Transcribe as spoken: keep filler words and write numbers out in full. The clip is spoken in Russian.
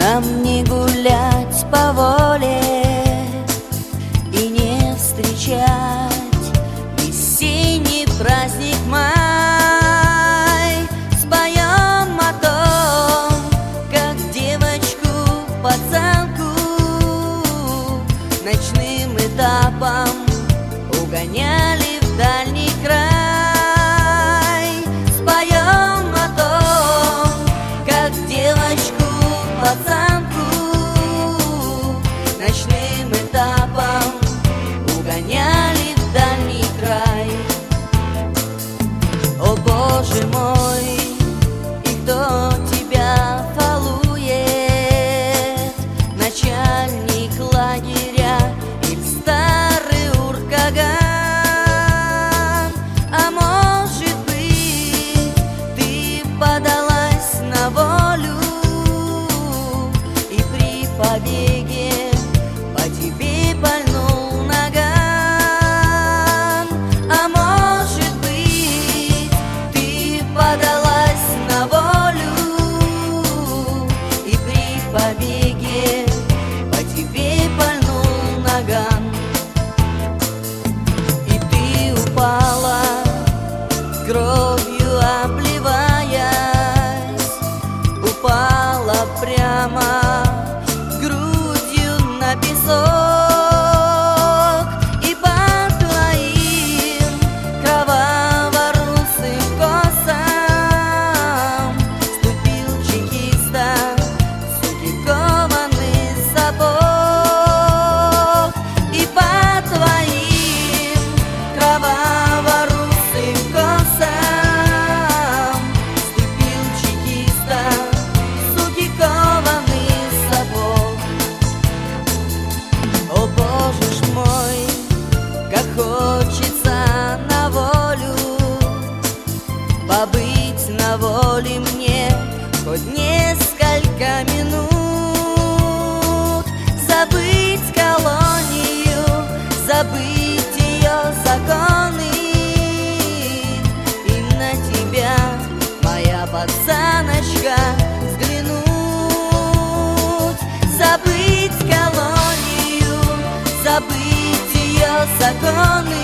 Нам не гулять по воле и не встречать весенний праздник май. Споем о том, как девочку пацанку ночным этапом угоняли в дальний край. Споем о том, как девочку пацанку ночным этапом угоняли в дальний край. О Боже мой, и кто тебя балует? Начальник лагеря или старый уркаган? А может быть, ты подалась на волю, и при побеге по тебе пальнул наган? А может быть, ты подалась на волю, и при побеге по тебе пальнул наган? И ты упала, кровью обливаясь, упала прямо грудью на песок, и по твоим кроваво-русым косам ступил чекиста суки кованый сапог. И по твоим кроваво-русым косам ступил чекиста суки кованый сапог. О Боже ж мой, как хочется на волю, побыть на воле мне хоть несколько минут, забыть колонию, забыть ее законы, и на тебя, моя пацаночка, взглянуть. Забыть колонию, забыть ее законы,